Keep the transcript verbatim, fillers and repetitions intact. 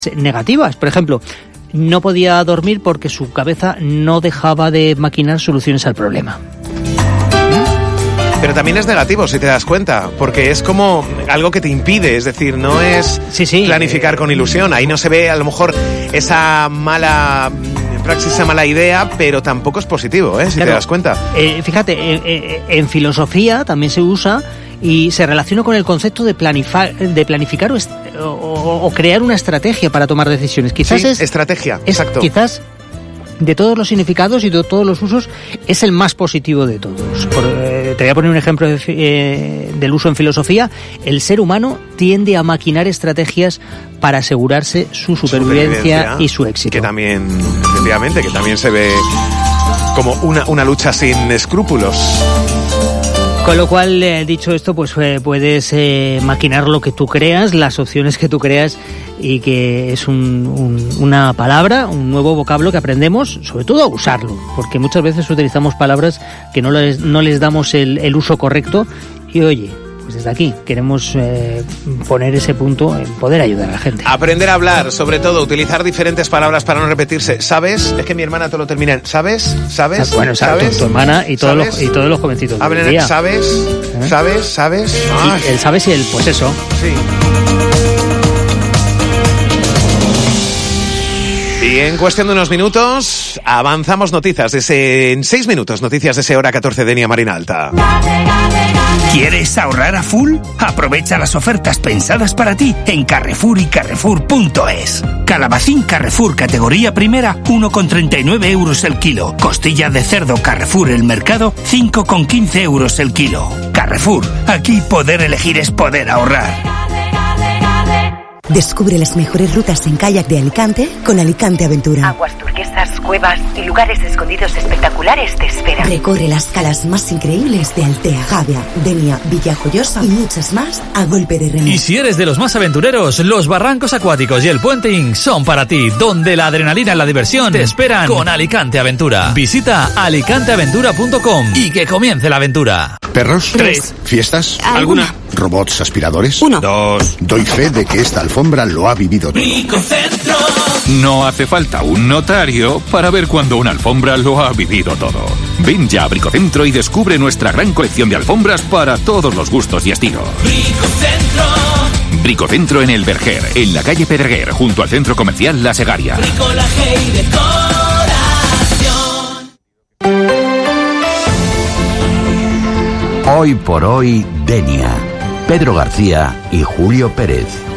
negativas. Por ejemplo, no podía dormir porque su cabeza no dejaba de maquinar soluciones al problema. Pero también es negativo, si te das cuenta, porque es como algo que te impide, es decir, no es sí, sí, planificar eh, con ilusión. Ahí no se ve a lo mejor esa mala praxis, esa mala idea, pero tampoco es positivo, ¿eh? Si claro, te das cuenta. Eh, fíjate, eh, eh, en filosofía también se usa y se relaciona con el concepto de, planifa- de planificar o, est- o, o crear una estrategia para tomar decisiones. Quizás sí, es estrategia, es, exacto. Quizás de todos los significados y de todos los usos es el más positivo de todos. Por, eh, te voy a poner un ejemplo de, eh, del uso en filosofía. El ser humano tiende a maquinar estrategias para asegurarse su supervivencia, supervivencia y su éxito. Que también, efectivamente, que también se ve como una, una lucha sin escrúpulos. Con lo cual, eh, dicho esto, pues eh, puedes eh, maquinar lo que tú creas, las opciones que tú creas, y que es un, un, una palabra, un nuevo vocablo que aprendemos, sobre todo a usarlo, porque muchas veces utilizamos palabras que no les, no les damos el, el uso correcto, y oye, pues desde aquí queremos eh, poner ese punto en poder ayudar a la gente. Aprender a hablar, sobre todo, utilizar diferentes palabras para no repetirse. ¿Sabes? Es que mi hermana todo lo termina en ¿sabes? ¿Sabes? Bueno, ¿sabes? Tu, tu hermana y todos los, y todos los jovencitos del día. ¿Sabes? ¿Eh? ¿Sabes? ¿Sabes? Ah. El sabes y el pues eso. Sí. Y en cuestión de unos minutos avanzamos noticias de ese, en seis minutos, noticias de ese hora catorce de Denia Marina Alta. ¿Quieres ahorrar a full? Aprovecha las ofertas pensadas para ti en Carrefour y Carrefour punto es. Calabacín Carrefour categoría primera, uno con treinta y nueve euros el kilo. Costilla de cerdo Carrefour El Mercado, cinco con quince euros el kilo. Carrefour, aquí poder elegir es poder ahorrar. Descubre las mejores rutas en kayak de Alicante con Alicante Aventura. Aguas turquesas, cuevas y lugares escondidos espectaculares te esperan. Recorre las calas más increíbles de Altea, Javia, Denia, Villajoyosa y muchas más a golpe de remo. Y si eres de los más aventureros, los barrancos acuáticos y el puenting son para ti, donde la adrenalina y la diversión te esperan con Alicante Aventura. Visita alicante aventura punto com y que comience la aventura. ¿Perros? Tres. ¿Fiestas? ¿Alguna? ¿Robots aspiradores? Uno. Dos. Doy fe de que esta alfombra lo ha vivido todo. Bricocentro. No hace falta un notario para ver cuando una alfombra lo ha vivido todo. Ven ya a Bricocentro y descubre nuestra gran colección de alfombras para todos los gustos y estilos. Bricocentro. Bricocentro en El Verger, en la calle Pedreguer, junto al centro comercial La Segaria. Bricolaje y decoración. Hoy por hoy, Denia. Pedro García y Julio Pérez.